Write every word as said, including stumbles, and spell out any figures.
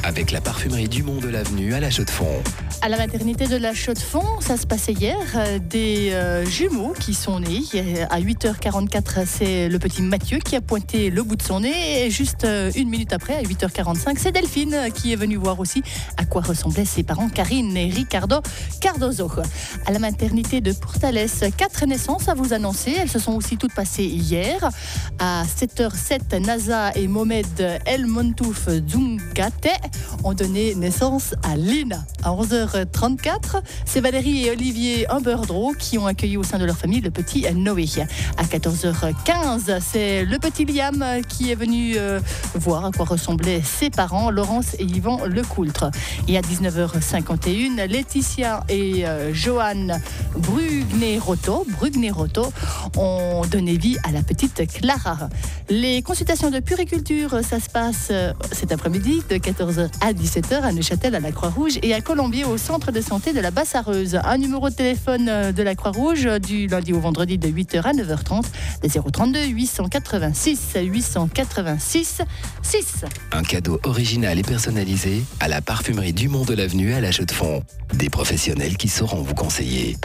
avec la parfumerie Dumont de l'Avenue à La Chaux-de-Fonds. À la maternité de La Chaux-de-Fonds, ça se passait hier, euh, des euh, jumeaux qui sont nés. À huit heures quarante-quatre, c'est le petit Mathieu qui a pointé le bout de son nez. Et juste euh, une minute après, à huit heures quarante-cinq, c'est Delphine euh, qui est venue voir aussi à quoi ressemblaient ses parents, Karine et Ricardo Cardozo. À la maternité de Portales, quatre naissances à vous annoncer. Elles se sont aussi toutes passées hier. À sept heures sept, Naza et Mohamed El Montouf Zungate ont donné naissance à Lina. À onze heures trente-quatre, c'est Valérie et Olivier Humberdro qui ont accueilli au sein de leur famille le petit Noé. À quatorze heures quinze, c'est le petit Liam qui est venu euh, voir à quoi ressemblaient ses parents, Laurence et Yvan Lecoultre. Et à dix-neuf heures cinquante et un, Laetitia et euh, Johan Brugneroto, Brugneroto ont donné vie à la petite Clara. Les consultations de puriculture, ça se passe euh, cet après-midi de quatorze heures à dix-sept heures à Neuchâtel à la Croix-Rouge et à Colombier au centre de santé de la Basse-Arreuse. Un numéro de téléphone de la Croix-Rouge du lundi au vendredi de huit heures à neuf heures trente, le zéro trente-deux huit cent quatre-vingt-six huit cent quatre-vingt-six six. Un cadeau original et personnalisé à la parfumerie Dumont de l'Avenue à La Chaux-de-Fonds. Des professionnels qui sauront vous conseiller.